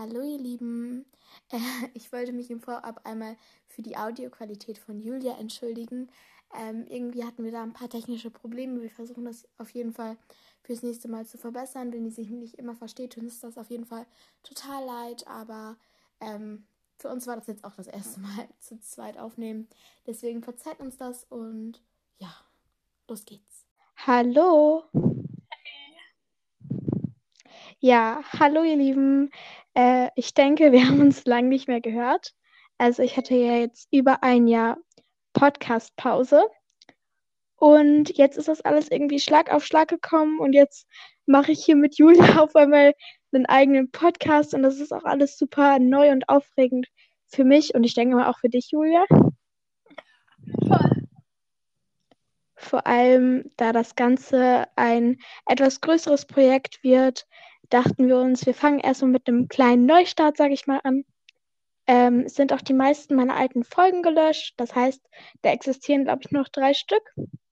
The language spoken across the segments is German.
Hallo ihr Lieben, ich wollte mich im Vorab einmal für die Audioqualität von Julia entschuldigen. Irgendwie hatten wir da ein paar technische Probleme. Wir versuchen das auf jeden Fall fürs nächste Mal zu verbessern. Wenn ihr sich nicht immer versteht, dann ist das auf jeden Fall total leid. Aber für uns war das jetzt auch das erste Mal zu zweit aufnehmen. Deswegen verzeiht uns das und ja, los geht's. Hallo. Ja, hallo ihr Lieben. Ich denke, wir haben uns lange nicht mehr gehört. Also ich hatte ja jetzt über ein Jahr Podcast-Pause und jetzt ist das alles irgendwie Schlag auf Schlag gekommen und jetzt mache ich hier mit Julia auf einmal einen eigenen Podcast und das ist auch alles super neu und aufregend für mich und ich denke mal auch für dich, Julia. Voll. Vor allem, da das Ganze ein etwas größeres Projekt wird, dachten wir uns, wir fangen erstmal mit einem kleinen Neustart, sage ich mal, an. Es sind auch die meisten meiner alten Folgen gelöscht. Das heißt, da existieren, glaube ich, nur noch 3 Stück.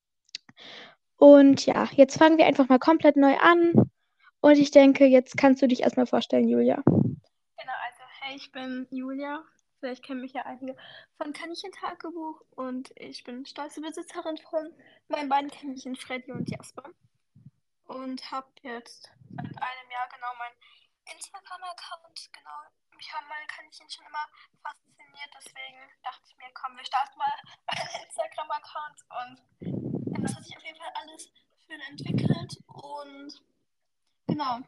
Und ja, jetzt fangen wir einfach mal komplett neu an. Und ich denke, jetzt kannst du dich erstmal vorstellen, Julia. Genau, also hey, ich bin Julia. Vielleicht kennen mich ja einige von Kaninchen-Tagebuch und ich bin stolze Besitzerin von meinen beiden Kaninchen Freddy und Jasper und habe jetzt seit einem Jahr genau meinen Instagram-Account. Genau, mich haben meine Kaninchen schon immer fasziniert, deswegen dachte ich mir, komm, wir starten mal einen Instagram-Account und ja, das hat sich auf jeden Fall alles schön entwickelt und genau.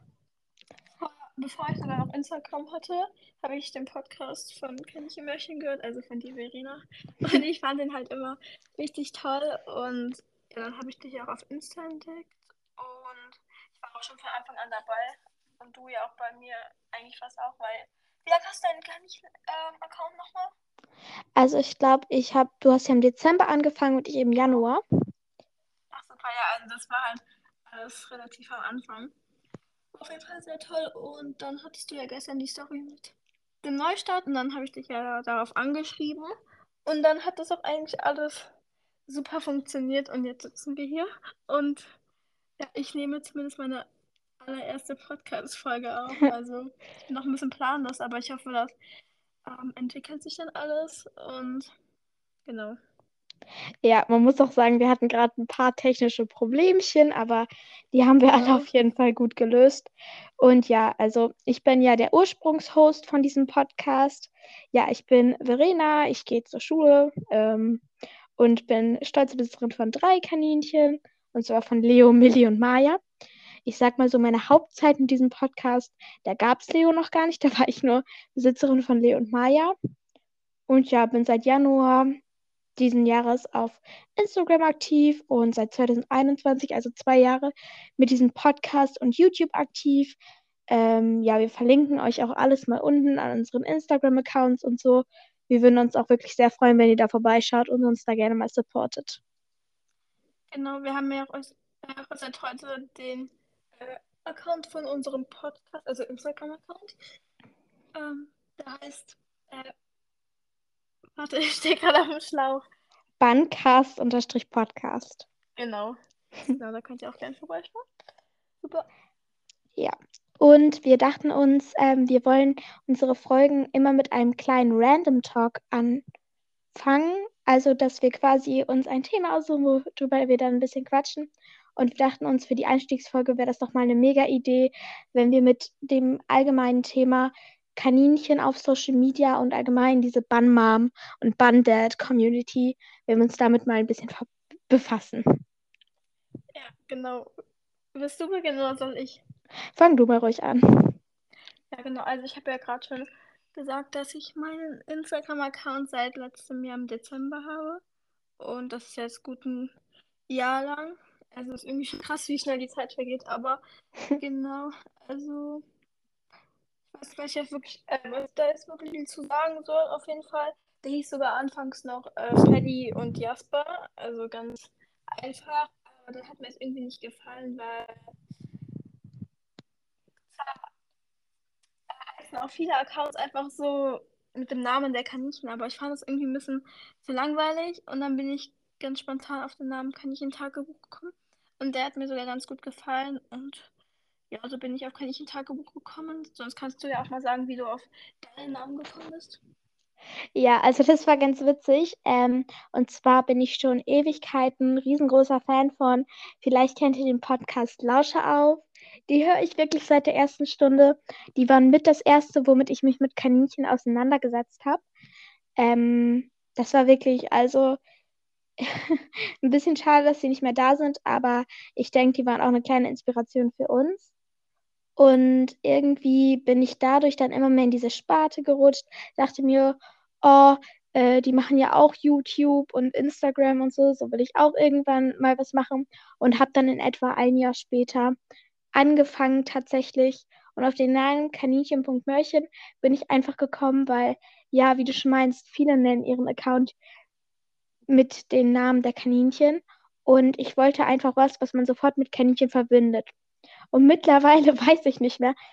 Bevor ich sogar noch Instagram hatte, habe ich den Podcast von Kaninchen Märchen gehört, also von die Verena. Und ich fand den halt immer richtig toll. Und ja, dann habe ich dich auch auf Insta entdeckt. Und ich war auch schon von Anfang an dabei. Und du ja auch bei mir eigentlich fast auch, weil. Wie lange hast du deinen Kaninchen-Account nochmal? Also ich glaube, du hast ja im Dezember angefangen und ich im Januar. Ach super, ja, also das war halt alles relativ am Anfang. Auf jeden Fall sehr toll. Und dann hattest du ja gestern die Story mit dem Neustart und dann habe ich dich ja darauf angeschrieben. Und dann hat das auch eigentlich alles super funktioniert und jetzt sitzen wir hier. Und ja, ich nehme zumindest meine allererste Podcast-Folge auf. Also ich bin noch ein bisschen planlos, aber ich hoffe, das entwickelt sich dann alles. Und genau. Ja, man muss auch sagen, wir hatten gerade ein paar technische Problemchen, aber die haben wir alle Genau. auf jeden Fall gut gelöst. Und ja, also ich bin ja der Ursprungshost von diesem Podcast. Ja, ich bin Verena, ich gehe zur Schule und bin stolze Besitzerin von 3 Kaninchen, und zwar von Leo, Millie und Maya. Ich sag mal so, meine Hauptzeit in diesem Podcast, da gab es Leo noch gar nicht, da war ich nur Besitzerin von Leo und Maya. Und ja, bin seit Januar diesen Jahres auf Instagram aktiv und seit 2021, also 2 Jahre, mit diesem Podcast und YouTube aktiv. Ja, wir verlinken euch auch alles mal unten an unseren Instagram-Accounts und so. Wir würden uns auch wirklich sehr freuen, wenn ihr da vorbeischaut und uns da gerne mal supportet. Genau, wir haben ja auch seit heute den Account von unserem Podcast, also Instagram-Account. Der heißt, äh, warte, ich stehe gerade auf dem Schlauch. Buncast-Podcast. Genau. Genau, da könnt ihr auch gerne vorbeischauen. Super. Ja. Und wir dachten uns, wir wollen unsere Folgen immer mit einem kleinen Random Talk anfangen. Also, dass wir quasi uns ein Thema aussuchen, worüber wir dann ein bisschen quatschen. Und wir dachten uns, für die Einstiegsfolge wäre das doch mal eine mega Idee, wenn wir mit dem allgemeinen Thema Kaninchen auf Social Media und allgemein diese Bun-Mom und Bun-Dad-Community, wenn wir uns damit mal ein bisschen befassen. Ja, genau. Willst du beginnen oder soll ich? Fang du mal ruhig an. Ja, genau. Also ich habe ja gerade schon gesagt, dass ich meinen Instagram-Account seit letztem Jahr im Dezember habe. Und das ist jetzt gut ein Jahr lang. Also ist irgendwie schon krass, wie schnell die Zeit vergeht. Aber genau, also ich weiß gar nicht, was da jetzt wirklich viel zu sagen soll. Auf jeden Fall. Der hieß sogar anfangs noch Freddy und Jasper. Also ganz einfach. Aber der hat mir jetzt irgendwie nicht gefallen, weil heißen auch viele Accounts einfach so mit dem Namen der Kaninchen, aber ich fand das irgendwie ein bisschen zu langweilig und dann bin ich ganz spontan auf den Namen Kaninchen-Tagebuch gekommen und der hat mir sogar ganz gut gefallen und ja, so bin ich auf Kaninchen-Tagebuch gekommen. Sonst kannst du ja auch mal sagen, wie du auf deinen Namen gekommen bist. Ja, also das war ganz witzig. Und zwar bin ich schon Ewigkeiten riesengroßer Fan von, vielleicht kennt ihr den Podcast Lausche auf. Die höre ich wirklich seit der ersten Stunde. Die waren mit das erste, womit ich mich mit Kaninchen auseinandergesetzt habe. Das war wirklich, also ein bisschen schade, dass sie nicht mehr da sind, aber ich denke, die waren auch eine kleine Inspiration für uns. Und irgendwie bin ich dadurch dann immer mehr in diese Sparte gerutscht, dachte mir, oh, die machen ja auch YouTube und Instagram und so, so will ich auch irgendwann mal was machen. Und habe dann in etwa ein Jahr später angefangen tatsächlich. Und auf den Namen Kaninchen.mörchen bin ich einfach gekommen, weil, ja, wie du schon meinst, viele nennen ihren Account mit den Namen der Kaninchen. Und ich wollte einfach was man sofort mit Kaninchen verbindet. Und mittlerweile weiß ich nicht mehr,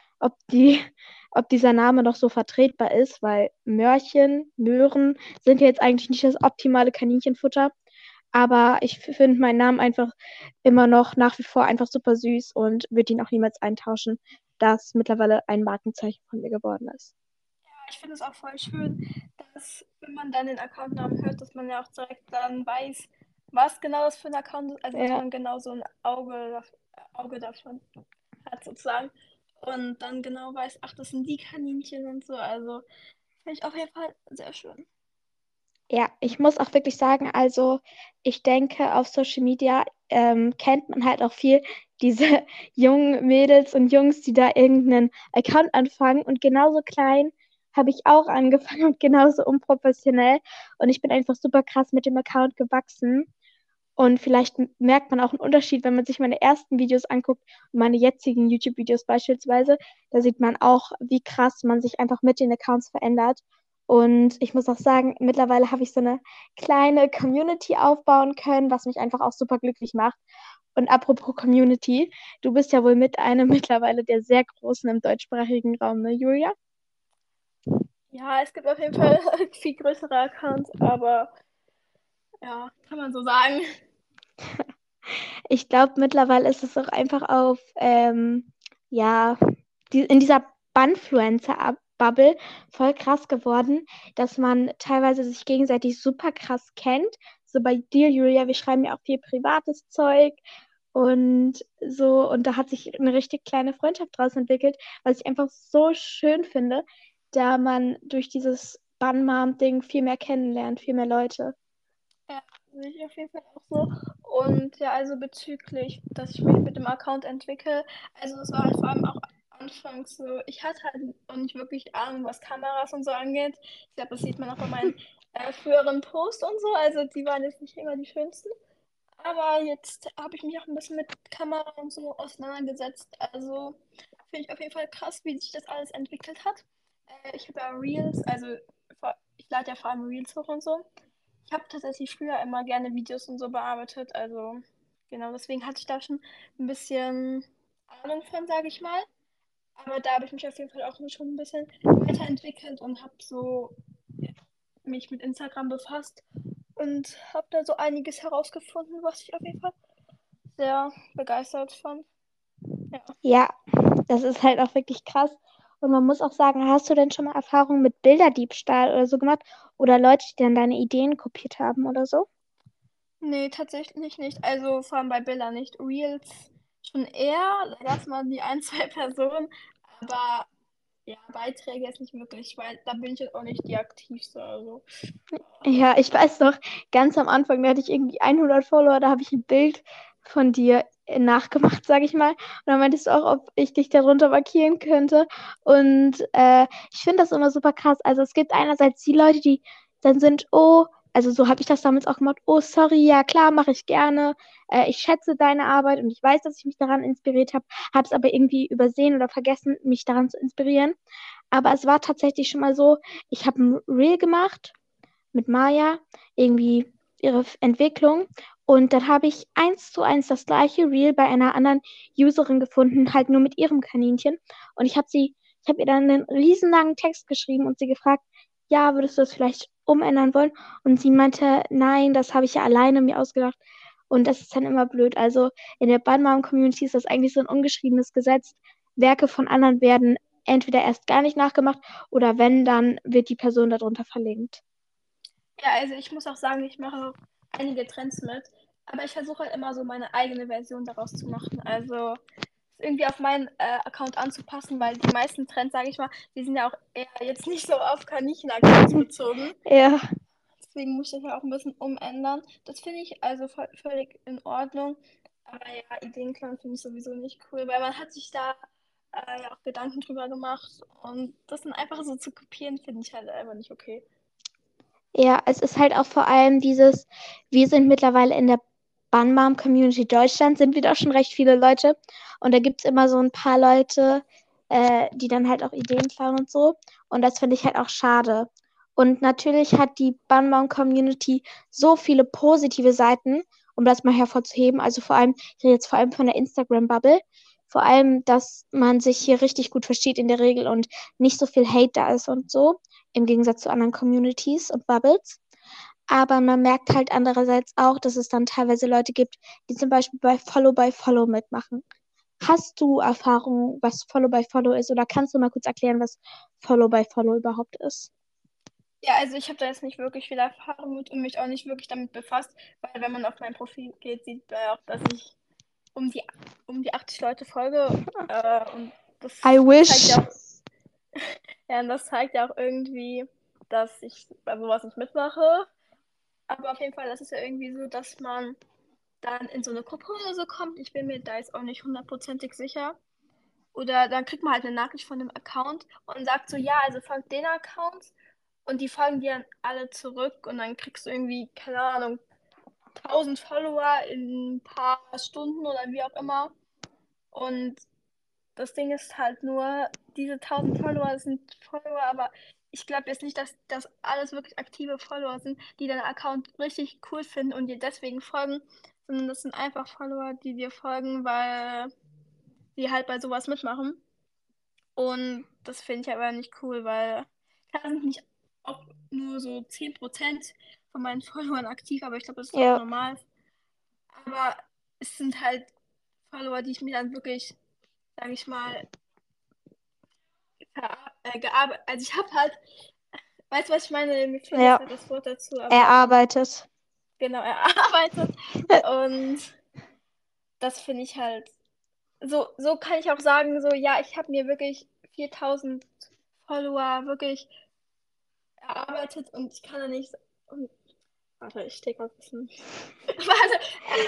ob dieser Name noch so vertretbar ist, weil Möhren sind ja jetzt eigentlich nicht das optimale Kaninchenfutter. Aber ich finde meinen Namen einfach immer noch nach wie vor einfach super süß und würde ihn auch niemals eintauschen, da es mittlerweile ein Markenzeichen von mir geworden ist. Ich finde es auch voll schön, dass, wenn man dann den Accountnamen hört, dass man ja auch direkt dann weiß, was genau das für ein Account ist. Also, dass Ja, man genau so ein Auge davon hat, sozusagen. Und dann genau weiß, ach, das sind die Kaninchen und so. Also, finde ich auf jeden Fall sehr schön. ja, ich muss auch wirklich sagen, also ich denke, auf Social Media kennt man halt auch viel diese jungen Mädels und Jungs, die da irgendeinen Account anfangen. Und genauso klein habe ich auch angefangen und genauso unprofessionell. Und ich bin einfach super krass mit dem Account gewachsen. Und vielleicht merkt man auch einen Unterschied, wenn man sich meine ersten Videos anguckt und meine jetzigen YouTube-Videos beispielsweise. Da sieht man auch, wie krass man sich einfach mit den Accounts verändert. Und ich muss auch sagen, mittlerweile habe ich so eine kleine Community aufbauen können, was mich einfach auch super glücklich macht. Und apropos Community, du bist ja wohl mit einem mittlerweile der sehr großen im deutschsprachigen Raum, ne, Julia? Ja, es gibt auf jeden Fall viel größere Accounts, aber ja, kann man so sagen. Ich glaube, mittlerweile ist es auch einfach auf, ja, in dieser Banfluencer-Bubble voll krass geworden, dass man teilweise sich gegenseitig super krass kennt. So bei dir, Julia, wir schreiben ja auch viel privates Zeug und so. Und da hat sich eine richtig kleine Freundschaft draus entwickelt, was ich einfach so schön finde, da man durch dieses Banmom-Ding viel mehr kennenlernt, viel mehr Leute. Ja, sehe ich auf jeden Fall auch so. Und ja, also bezüglich, dass ich mich mit dem Account entwickle, also es war halt vor allem auch anfangs so, ich hatte halt auch nicht wirklich Ahnung, was Kameras und so angeht. Ich glaube, das sieht man auch bei meinen früheren Posts und so, also die waren jetzt nicht immer die schönsten. Aber jetzt habe ich mich auch ein bisschen mit Kamera und so auseinandergesetzt. Also finde ich auf jeden Fall krass, wie sich das alles entwickelt hat. Ich habe ja Reels, also ich lade ja vor allem Reels hoch und so. Ich habe tatsächlich früher immer gerne Videos und so bearbeitet, also genau, deswegen hatte ich da schon ein bisschen Ahnung von, sage ich mal. Aber da habe ich mich auf jeden Fall auch schon ein bisschen weiterentwickelt und habe so mich mit Instagram befasst und habe da so einiges herausgefunden, was ich auf jeden Fall sehr begeistert fand. Ja. Ja, das ist halt auch wirklich krass. Und man muss auch sagen, hast du denn schon mal Erfahrungen mit Bilderdiebstahl oder so gemacht? Oder Leute, die dann deine Ideen kopiert haben oder so? Nee, tatsächlich nicht. Also vor allem bei Billa nicht. Reels schon eher. Da gab es mal die ein, zwei Personen. Aber ja, Beiträge ist nicht möglich, weil da bin ich jetzt auch nicht die aktivste. Also. Ja, ich weiß noch, ganz am Anfang, da hatte ich irgendwie 100 Follower, da habe ich ein Bild von dir nachgemacht, sage ich mal. Und dann meintest du auch, ob ich dich darunter markieren könnte. Und ich finde das immer super krass. Also es gibt einerseits die Leute, die dann sind, oh, also so habe ich das damals auch gemacht, oh, sorry, ja klar, mache ich gerne. Ich schätze deine Arbeit und ich weiß, dass ich mich daran inspiriert habe es aber irgendwie übersehen oder vergessen, mich daran zu inspirieren. Aber es war tatsächlich schon mal so, ich habe ein Reel gemacht mit Maya, irgendwie ihre Entwicklung. Und dann habe ich 1:1 das gleiche Reel bei einer anderen Userin gefunden, halt nur mit ihrem Kaninchen. Und ich habe ihr dann einen riesenlangen Text geschrieben und sie gefragt, ja, würdest du das vielleicht umändern wollen? Und sie meinte, nein, das habe ich ja alleine mir ausgedacht. Und das ist dann immer blöd. Also in der Banmam-Community ist das eigentlich so ein ungeschriebenes Gesetz. Werke von anderen werden entweder erst gar nicht nachgemacht oder wenn, dann wird die Person darunter verlinkt. Ja, also ich muss auch sagen, ich mache einige Trends mit, aber ich versuche halt immer so meine eigene Version daraus zu machen. Also es irgendwie auf meinen Account anzupassen, weil die meisten Trends, sage ich mal, die sind ja auch eher jetzt nicht so auf Kaninchen-Accounts bezogen. Ja, Deswegen muss ich das ja auch ein bisschen umändern. Das finde ich also völlig in Ordnung. Aber ja, Ideenklang finde ich sowieso nicht cool, weil man hat sich da ja auch Gedanken drüber gemacht und das dann einfach so zu kopieren, finde ich halt einfach nicht okay. ja, es ist halt auch vor allem dieses, wir sind mittlerweile in der Banmam-Community Deutschland, sind wir doch schon recht viele Leute. Und da gibt es immer so ein paar Leute, die dann halt auch Ideen klauen und so. Und das finde ich halt auch schade. Und natürlich hat die Banmam-Community so viele positive Seiten, um das mal hervorzuheben. Also vor allem, ich rede jetzt vor allem von der Instagram-Bubble. Vor allem, dass man sich hier richtig gut versteht in der Regel und nicht so viel Hate da ist und so, im Gegensatz zu anderen Communities und Bubbles. Aber man merkt halt andererseits auch, dass es dann teilweise Leute gibt, die zum Beispiel bei Follow by Follow mitmachen. Hast du Erfahrung, was Follow by Follow ist? Oder kannst du mal kurz erklären, was Follow by Follow überhaupt ist? Ja, also ich habe da jetzt nicht wirklich viel Erfahrung mit und mich auch nicht wirklich damit befasst, weil wenn man auf mein Profil geht, sieht man ja auch, dass ich um die 80 Leute folge und das I wish. zeigt ja auch, ja, und das zeigt ja auch irgendwie, dass ich bei sowas nicht mitmache. Aber auf jeden Fall, das ist ja irgendwie so, dass man dann in so eine Gruppe oder so kommt. Ich bin mir da jetzt auch nicht hundertprozentig sicher. Oder dann kriegt man halt eine Nachricht von dem Account und sagt so, ja, also folgt den Account und die folgen dir dann alle zurück und dann kriegst du irgendwie, keine Ahnung, 1000 Follower in ein paar Stunden oder wie auch immer. Und das Ding ist halt nur, diese 1000 Follower sind Follower, aber ich glaube jetzt nicht, dass das alles wirklich aktive Follower sind, die deinen Account richtig cool finden und dir deswegen folgen, sondern das sind einfach Follower, die dir folgen, weil sie halt bei sowas mitmachen. Und das finde ich aber nicht cool, weil da sind nicht auch nur so 10% von meinen Followern aktiv, aber ich glaube, das ist auch Ja, normal. Aber es sind halt Follower, die ich mir dann wirklich, sage ich mal, gearbeitet. Also ich habe halt, weißt du, was ich meine? Mir fehlt jetzt ja, halt das Wort dazu, aber erarbeitet. genau, erarbeitet. Und das finde ich halt, so kann ich auch sagen, so, ja, ich habe mir wirklich 4000 Follower wirklich erarbeitet und ich kann da nicht, und, warte, ich stehe mal ein bisschen, warte,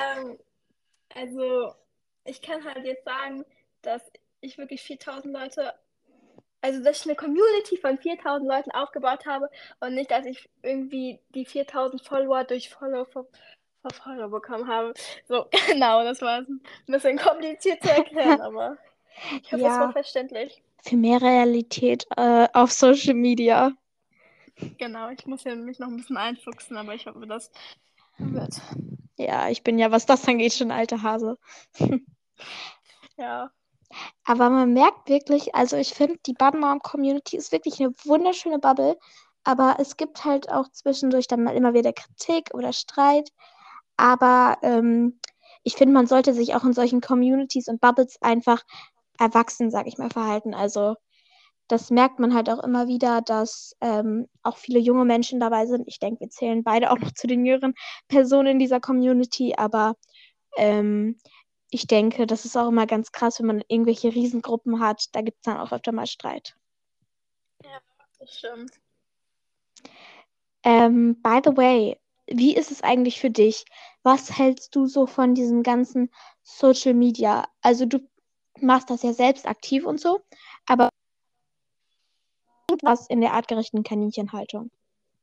also ich kann halt jetzt sagen, dass ich wirklich 4000 Leute, also dass ich eine Community von 4000 Leuten aufgebaut habe und nicht, dass ich irgendwie die 4000 Follower durch Follow bekommen habe. So, genau, das war ein bisschen kompliziert zu erklären, aber ich hoffe, es war Ja, verständlich. für mehr Realität auf Social Media. Genau, ich muss ja mich noch ein bisschen einfuchsen, aber ich hoffe, das wird. Ja, ich bin ja, was das angeht, schon alter Hase. Ja. Aber man merkt wirklich, also ich finde, die Badmom-Community ist wirklich eine wunderschöne Bubble, aber es gibt halt auch zwischendurch dann mal immer wieder Kritik oder Streit. Aber ich finde, man sollte sich auch in solchen Communities und Bubbles einfach erwachsen, sag ich mal, verhalten. Also das merkt man halt auch immer wieder, dass auch viele junge Menschen dabei sind. Ich denke, wir zählen beide auch noch zu den jüngeren Personen in dieser Community, aber ähm, ich denke, das ist auch immer ganz krass, wenn man irgendwelche Riesengruppen hat. Da gibt es dann auch öfter mal Streit. Ja, das stimmt. By the way, wie ist es eigentlich für dich? Was hältst du so von diesem ganzen Social Media? Also du machst das ja selbst aktiv und so, aber was in der artgerechten Kaninchenhaltung?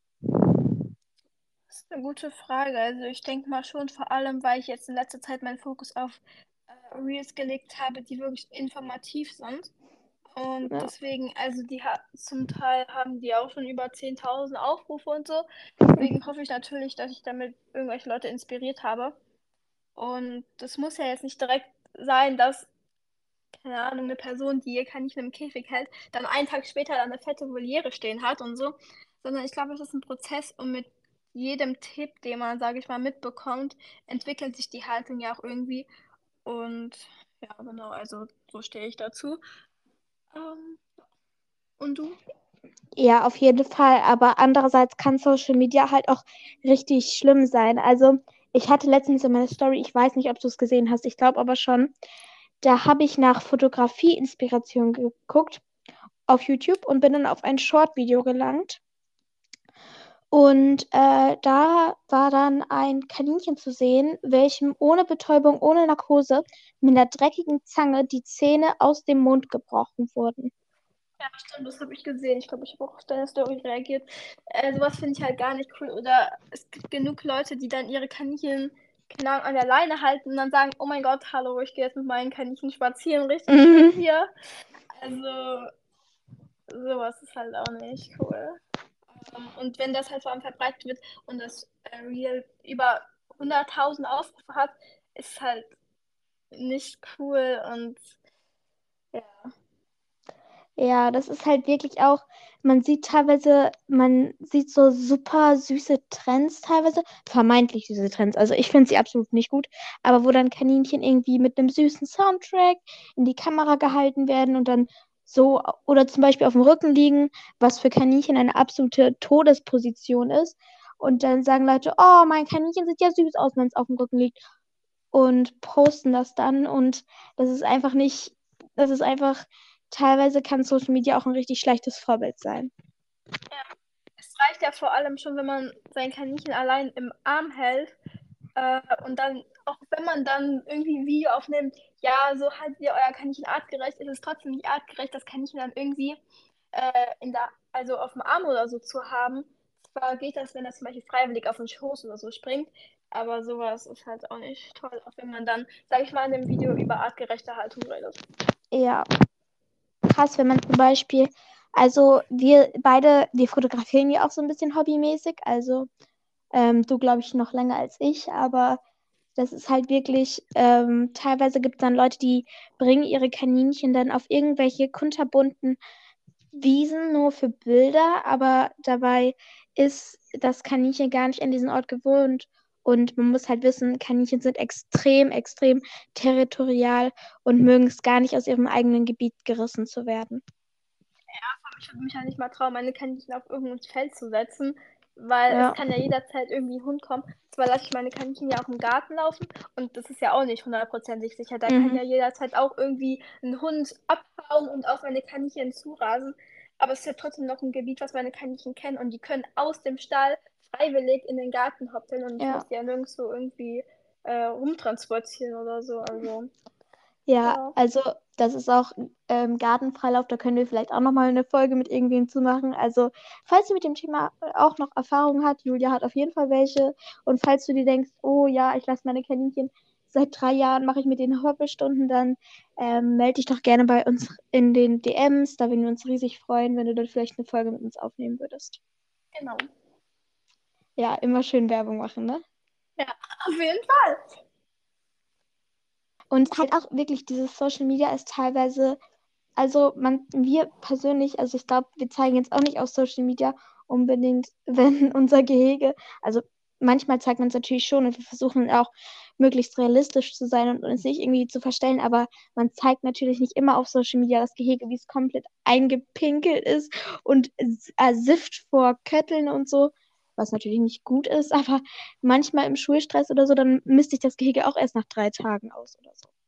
Das ist eine gute Frage. Also ich denke mal schon, vor allem, weil ich jetzt in letzter Zeit meinen Fokus auf Reels gelegt habe, die wirklich informativ sind. Und Ja. deswegen, also zum Teil haben die auch schon über 10.000 Aufrufe und so. Deswegen hoffe ich natürlich, dass ich damit irgendwelche Leute inspiriert habe. Und das muss ja jetzt nicht direkt sein, dass, keine Ahnung, eine Person, die ihr Kaninchen im Käfig hält, dann einen Tag später dann eine fette Voliere stehen hat und so. Sondern ich glaube, es ist ein Prozess und mit jedem Tipp, den man, sage ich mal, mitbekommt, entwickelt sich die Haltung ja auch irgendwie. Und ja, genau, also so stehe ich dazu. Ähm, und du? Ja, auf jeden Fall. Aber andererseits kann Social Media halt auch richtig schlimm sein. Also, ich hatte letztens in meiner Story, ich weiß nicht, ob du es gesehen hast, ich glaube aber schon, da habe ich nach Fotografie-Inspiration geguckt auf YouTube und bin dann auf ein Short-Video gelangt. Und da war dann ein Kaninchen zu sehen, welchem ohne Betäubung, ohne Narkose, mit einer dreckigen Zange die Zähne aus dem Mund gebrochen wurden. Ja, stimmt, das habe ich gesehen. Ich glaube, ich habe auch auf deine Story reagiert. Sowas finde ich halt gar nicht cool. Oder es gibt genug Leute, die dann ihre Kaninchen, keine Ahnung, an der Leine halten und dann sagen, oh mein Gott, hallo, ich gehe jetzt mit meinen Kaninchen spazieren, richtig schön hier. Also, sowas ist halt auch nicht cool. Und wenn das halt vor allem verbreitet wird und das Reel über 100.000 Aufrufe hat, ist halt nicht cool und ja. Ja, das ist halt wirklich auch, man sieht so super süße Trends teilweise, vermeintlich süße Trends. Also ich finde sie absolut nicht gut, aber wo dann Kaninchen irgendwie mit einem süßen Soundtrack in die Kamera gehalten werden und dann so, oder zum Beispiel auf dem Rücken liegen, was für Kaninchen eine absolute Todesposition ist. Und dann sagen Leute, oh, mein Kaninchen sieht ja süß aus, wenn es auf dem Rücken liegt. Und posten das dann. Und das ist einfach nicht, das ist einfach, teilweise kann Social Media auch ein richtig schlechtes Vorbild sein. Ja. Es reicht ja vor allem schon, wenn man sein Kaninchen allein im Arm hält und dann, auch wenn man dann irgendwie ein Video aufnimmt, ja, so haltet ihr euer Kaninchen artgerecht, ist es trotzdem nicht artgerecht, das Kaninchen dann irgendwie also auf dem Arm oder so zu haben. Zwar geht das, wenn das zum Beispiel freiwillig auf den Schoß oder so springt, aber sowas ist halt auch nicht toll, auch wenn man dann, sag ich mal, in dem Video über artgerechte Haltung redet. Ja, krass, wenn man zum Beispiel, also wir beide, wir fotografieren ja auch so ein bisschen hobbymäßig, also du glaube ich noch länger als ich, aber das ist halt wirklich, teilweise gibt es dann Leute, die bringen ihre Kaninchen dann auf irgendwelche kunterbunten Wiesen nur für Bilder, aber dabei ist das Kaninchen gar nicht an diesen Ort gewohnt. Und man muss halt wissen, Kaninchen sind extrem, extrem territorial und mögen es gar nicht, aus ihrem eigenen Gebiet gerissen zu werden. Ich würde mich ja nicht mal trauen, meine Kaninchen auf irgendein Feld zu setzen, weil Ja. es kann ja jederzeit irgendwie ein Hund kommen. Zwar lasse ich meine Kaninchen ja auch im Garten laufen und das ist ja auch nicht hundertprozentig sicher. Da kann ja jederzeit auch irgendwie ein Hund abhauen und auf meine Kaninchen zurasen. Aber es ist ja trotzdem noch ein Gebiet, was meine Kaninchen kennen und die können aus dem Stall freiwillig in den Garten hoppeln und ich Ja. muss die ja nirgendwo irgendwie rumtransportieren oder so. Also, Ja, ja. also das ist auch Gartenfreilauf, da können wir vielleicht auch nochmal eine Folge mit irgendwem zu machen. Also, falls ihr mit dem Thema auch noch Erfahrung habt, Julia hat auf jeden Fall welche. Und falls du dir denkst, oh ja, ich lasse meine Kaninchen seit 3 Jahren, mache ich mit denen Hoppelstunden, dann melde dich doch gerne bei uns in den DMs. Da würden wir uns riesig freuen, wenn du dann vielleicht eine Folge mit uns aufnehmen würdest. Genau. Ja, immer schön Werbung machen, ne? Ja, auf jeden Fall. Und halt auch wirklich, dieses Social Media ist teilweise, also wir persönlich, also ich glaube, wir zeigen jetzt auch nicht auf Social Media unbedingt, wenn unser Gehege, also manchmal zeigt man es natürlich schon und wir versuchen auch möglichst realistisch zu sein und uns nicht irgendwie zu verstellen, aber man zeigt natürlich nicht immer auf Social Media das Gehege, wie es komplett eingepinkelt ist und sifft vor Kötteln und so, was natürlich nicht gut ist, aber manchmal im Schulstress oder so, dann misst sich das Gehege auch erst nach 3 Tagen aus oder so.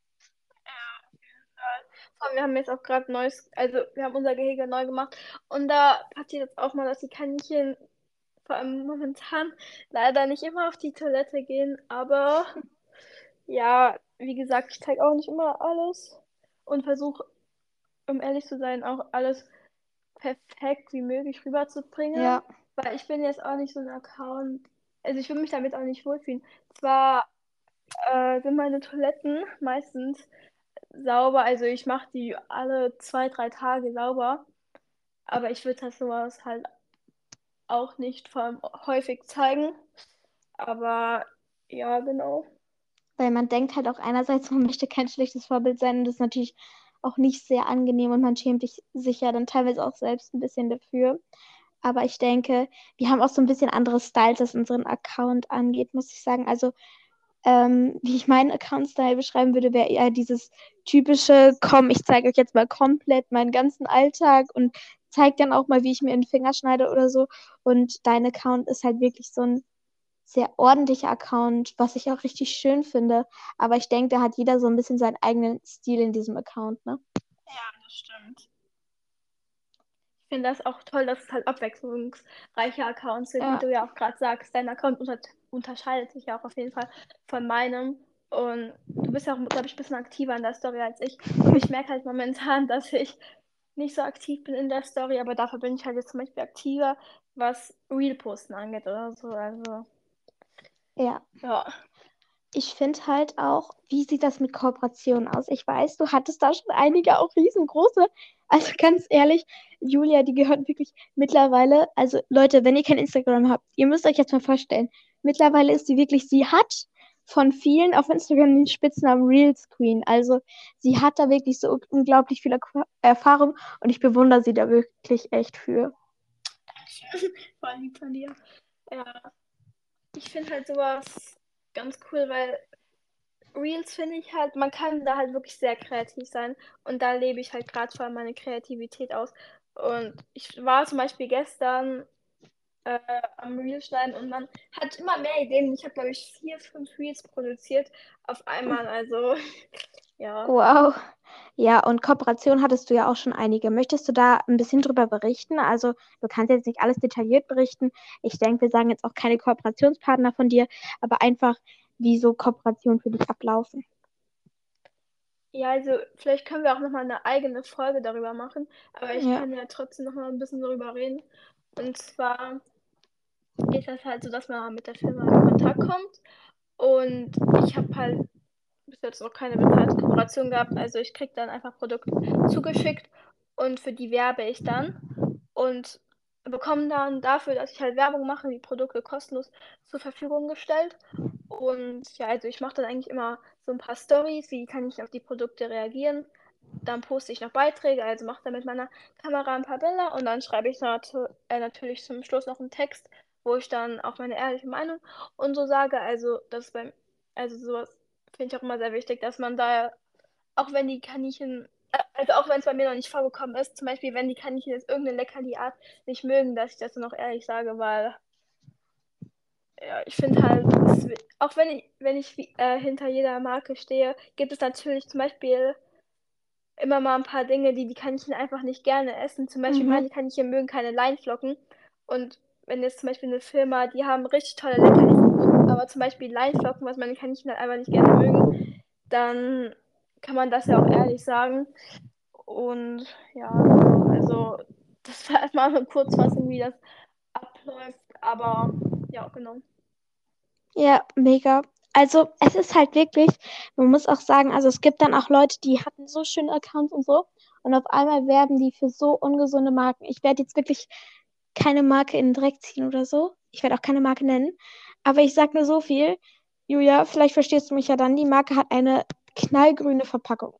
Wir haben jetzt auch gerade neues, also wir haben unser Gehege neu gemacht und da passiert jetzt auch mal, dass die Kaninchen vor allem momentan leider nicht immer auf die Toilette gehen, aber ja, wie gesagt, ich zeige auch nicht immer alles und versuche, um ehrlich zu sein, auch alles perfekt wie möglich rüberzubringen, Ja, weil ich bin jetzt auch nicht so ein Account, also ich will mich damit auch nicht wohlfühlen. Zwar sind meine Toiletten meistens sauber. Also ich mache die alle 2, 3 Tage sauber. Aber ich würde das sowas halt auch nicht vor allem häufig zeigen. Aber ja, genau. weil man denkt halt auch einerseits, man möchte kein schlechtes Vorbild sein und das ist natürlich auch nicht sehr angenehm und man schämt sich ja dann teilweise auch selbst ein bisschen dafür. Aber ich denke, wir haben auch so ein bisschen andere Styles, was unseren Account angeht, muss ich sagen. Also, wie ich meinen Account-Style beschreiben würde, wäre eher dieses typische, komm, ich zeige euch jetzt mal komplett meinen ganzen Alltag und zeige dann auch mal, wie ich mir den Finger schneide oder so. Und dein Account ist halt wirklich so ein sehr ordentlicher Account, was ich auch richtig schön finde. Aber ich denke, da hat jeder so ein bisschen seinen eigenen Stil in diesem Account, ne? Ja, das stimmt. Ich finde das auch toll, dass es halt abwechslungsreiche Accounts sind, wie Ja, du ja auch gerade sagst. Dein Account unterscheidet sich ja auch auf jeden Fall von meinem. Und du bist ja auch, glaube ich, ein bisschen aktiver in der Story als ich. Und ich merke halt momentan, dass ich nicht so aktiv bin in der Story, aber dafür bin ich halt jetzt zum Beispiel aktiver, was Reel-Posten angeht oder so. Also, ja. ja. Ich finde halt auch, wie sieht das mit Kooperationen aus? Ich weiß, du hattest da schon einige auch riesengroße. Also ganz ehrlich, Julia, die gehört wirklich mittlerweile, also Leute, wenn ihr kein Instagram habt, ihr müsst euch jetzt mal vorstellen, mittlerweile ist sie wirklich, sie hat von vielen auf Instagram den Spitznamen Reels Queen. Also sie hat da wirklich so unglaublich viel Erfahrung und ich bewundere sie da wirklich echt für. Voll lieb von dir. Ja, ich finde halt sowas ganz cool, weil Reels finde ich halt, man kann da halt wirklich sehr kreativ sein und da lebe ich halt gerade vor allem meine Kreativität aus. Und ich war zum Beispiel gestern am Reel schneiden und man hat immer mehr Ideen. Ich habe, glaube ich, 4, 5 Reels produziert auf einmal. Also, ja. Wow. Ja, und Kooperation hattest du ja auch schon einige. Möchtest du da ein bisschen drüber berichten? Also, du kannst jetzt nicht alles detailliert berichten. Ich denke, wir sagen jetzt auch keine Kooperationspartner von dir, aber einfach, wie so Kooperationen für dich ablaufen. Ja, also vielleicht können wir auch nochmal eine eigene Folge darüber machen, aber ich Ja. kann ja trotzdem nochmal ein bisschen darüber reden. Und zwar ist das halt so, dass man mit der Firma in Kontakt kommt und ich habe halt bis jetzt noch keine bezahlte Kooperation gehabt. Also ich kriege dann einfach Produkte zugeschickt und für die werbe ich dann und bekomme dann dafür, dass ich halt Werbung mache, die Produkte kostenlos zur Verfügung gestellt. Und ja, also ich mache dann eigentlich immer so ein paar Stories, wie kann ich auf die Produkte reagieren. Dann poste ich noch Beiträge, also mache dann mit meiner Kamera ein paar Bilder und dann schreibe ich natürlich zum Schluss noch einen Text, wo ich dann auch meine ehrliche Meinung und so sage. Also das ist also sowas finde ich auch immer sehr wichtig, dass man da, auch wenn die Kaninchen, also auch wenn es bei mir noch nicht vorgekommen ist, zum Beispiel, wenn die Kaninchen jetzt irgendeine Leckerli-Art nicht mögen, dass ich das dann auch ehrlich sage, weil ja, ich finde halt, auch wenn ich hinter jeder Marke stehe, gibt es natürlich zum Beispiel immer mal ein paar Dinge, die die Kaninchen einfach nicht gerne essen. Zum Beispiel Mhm. meine Kaninchen mögen keine Leinflocken. Und wenn jetzt zum Beispiel eine Firma, die haben richtig tolle Leckerlis, aber zum Beispiel Leinflocken, was meine Kaninchen halt einfach nicht gerne mögen, dann kann man das ja auch ehrlich sagen. Und ja, genau. Also das war erstmal eine Kurzfassung, wie das abläuft. Aber ja, genau. Ja, mega. Also, es ist halt wirklich, man muss auch sagen, also es gibt dann auch Leute, die hatten so schöne Accounts und so und auf einmal werben die für so ungesunde Marken. Ich werde jetzt wirklich keine Marke in den Dreck ziehen oder so. Ich werde auch keine Marke nennen. Aber ich sag nur so viel. Julia, vielleicht verstehst du mich ja dann. Die Marke hat eine knallgrüne Verpackung.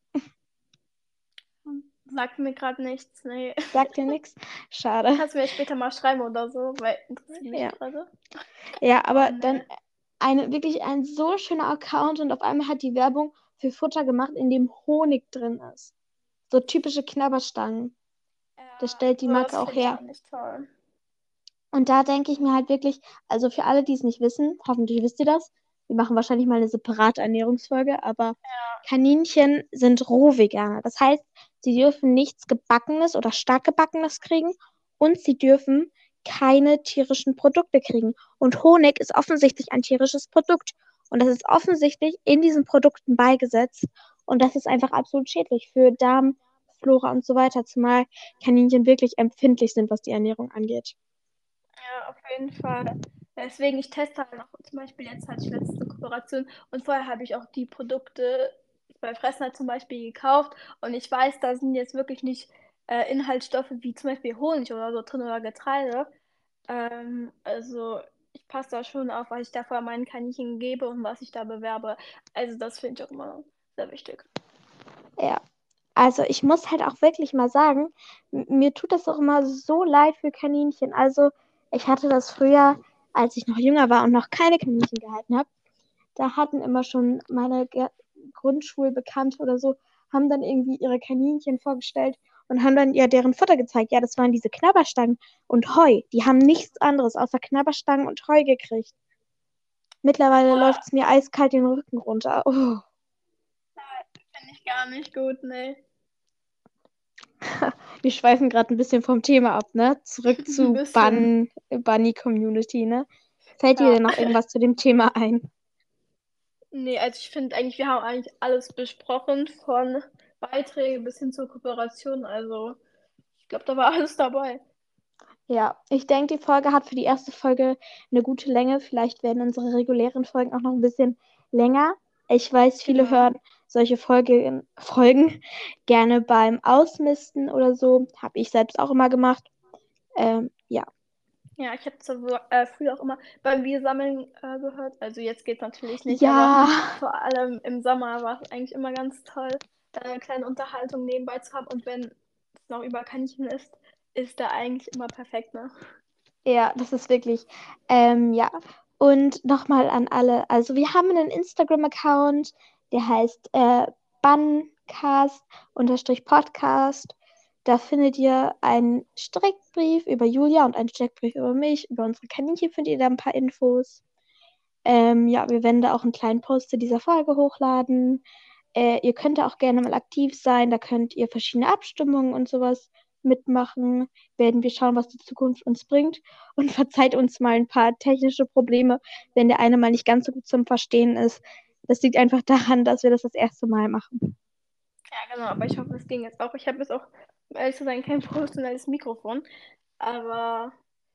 Sagt mir gerade nichts. Nee. Sagt dir nichts? Schade. Kannst du mir später mal schreiben oder so, weil interessiert mich Ja. gerade. Ja, Oh, aber dann nee. wirklich ein so schöner Account und auf einmal hat die Werbung für Futter gemacht, in dem Honig drin ist. So typische Knabberstangen. Das Ja, stellt die sowas Marke auch finde ich her. auch nicht toll. Und da denke ich mir halt wirklich, also für alle, die es nicht wissen, hoffentlich wisst ihr das. Wir machen wahrscheinlich mal eine separate Ernährungsfolge, aber Kaninchen sind Rohveganer. Das heißt, sie dürfen nichts Gebackenes oder stark Gebackenes kriegen und sie dürfen keine tierischen Produkte kriegen. Und Honig ist offensichtlich ein tierisches Produkt. Und das ist offensichtlich in diesen Produkten beigesetzt. Und das ist einfach absolut schädlich für Darm, Flora und so weiter, zumal Kaninchen wirklich empfindlich sind, was die Ernährung angeht. Ja, auf jeden Fall. Deswegen, ich teste halt noch, zum Beispiel jetzt hatte ich letzte Kooperation und vorher habe ich auch die Produkte bei Fressnapf zum Beispiel gekauft und ich weiß, da sind jetzt wirklich nicht Inhaltsstoffe wie zum Beispiel Honig oder so drin oder Getreide. Also ich passe da schon auf, was ich da vorher meinen Kaninchen gebe und was ich da bewerbe. Also das finde ich auch immer sehr wichtig. Ja. Also ich muss halt auch wirklich mal sagen, mir tut das auch immer so leid für Kaninchen. Also ich hatte das früher, als ich noch jünger war und noch keine Kaninchen gehalten habe. Da hatten immer schon meine Grundschulbekannte oder so, haben dann irgendwie ihre Kaninchen vorgestellt und haben dann ja deren Futter gezeigt. Ja, das waren diese Knabberstangen und Heu. Die haben nichts anderes außer Knabberstangen und Heu gekriegt. Mittlerweile läuft es mir eiskalt den Rücken runter. Oh. Finde ich gar nicht gut, ne. Wir schweifen gerade ein bisschen vom Thema ab, ne? Zurück Ein zu bisschen. Bunny Community, ne? Fällt dir Ja. denn noch irgendwas zu dem Thema ein? Nee, also ich finde eigentlich, wir haben eigentlich alles besprochen, von Beiträge bis hin zur Kooperation. Also ich glaube, da war alles dabei. Ja, ich denke, die Folge hat für die erste Folge eine gute Länge. Vielleicht werden unsere regulären Folgen auch noch ein bisschen länger. Ich weiß, viele Genau. hören solche Folgen gerne beim Ausmisten oder so. Habe ich selbst auch immer gemacht. Ja. Ja, ich habe früher auch immer beim Biersammeln gehört. Also jetzt geht's natürlich nicht, aber Ja, vor allem im Sommer war es eigentlich immer ganz toll, eine kleine Unterhaltung nebenbei zu haben. Und wenn es noch über Kaninchen ist da eigentlich immer perfekt, ne? ja, das ist wirklich, ja. Und nochmal an alle, also wir haben einen Instagram-Account, der heißt Buncast_Podcast. Da findet ihr einen Streckbrief über Julia und einen Streckbrief über mich. Über unsere Kaninchen findet ihr da ein paar Infos. Ja, wir werden da auch einen kleinen Post zu dieser Folge hochladen. Ihr könnt da auch gerne mal aktiv sein. Da könnt ihr verschiedene Abstimmungen und sowas mitmachen. Werden wir schauen, was die Zukunft uns bringt. Und verzeiht uns mal ein paar technische Probleme, wenn der eine mal nicht ganz so gut zum Verstehen ist. Das liegt einfach daran, dass wir das erste Mal machen. Ja, genau, aber ich hoffe, es ging jetzt auch. Ich habe jetzt auch, um ehrlich zu sein, kein professionelles Mikrofon. Aber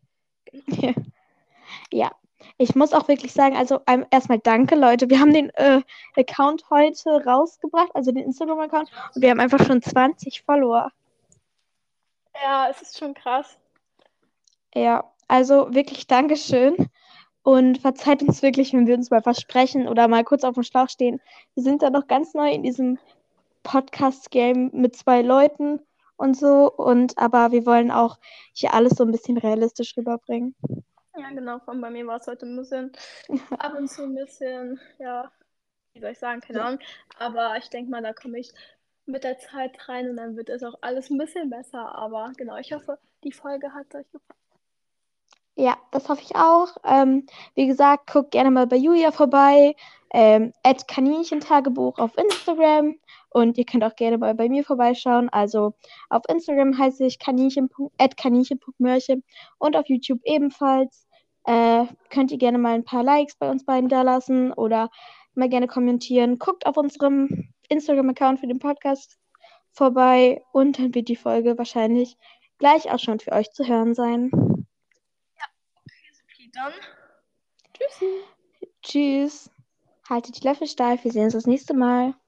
Ja, ich muss auch wirklich sagen, also erstmal danke, Leute. Wir haben den Account heute rausgebracht, also den Instagram-Account, und wir haben einfach schon 20 Follower. ja, es ist schon krass. Ja, also wirklich Dankeschön. Und verzeiht uns wirklich, wenn wir uns mal versprechen oder mal kurz auf dem Schlauch stehen. Wir sind da noch ganz neu in diesem Podcast-Game mit 2 Leuten und so. Aber wir wollen auch hier alles so ein bisschen realistisch rüberbringen. Ja, genau, von bei mir war es heute ein bisschen, ab und zu ein bisschen, ja, wie soll ich sagen, keine Ja. Ahnung. Aber ich denke mal, da komme ich mit der Zeit rein und dann wird es auch alles ein bisschen besser. Aber genau, ich hoffe, die Folge hat euch gefallen. Ja, das hoffe ich auch. Wie gesagt, guckt gerne mal bei Julia vorbei. @Kaninchentagebuch auf Instagram. Und ihr könnt auch gerne mal bei mir vorbeischauen. Also auf Instagram heiße ich @kaninchen.mörche und auf YouTube ebenfalls. Könnt ihr gerne mal ein paar Likes bei uns beiden da lassen oder mal gerne kommentieren. Guckt auf unserem Instagram-Account für den Podcast vorbei und dann wird die Folge wahrscheinlich gleich auch schon für euch zu hören sein. Okay, dann. Tschüssi. Tschüss. Haltet die Löffel steif. Wir sehen uns das nächste Mal.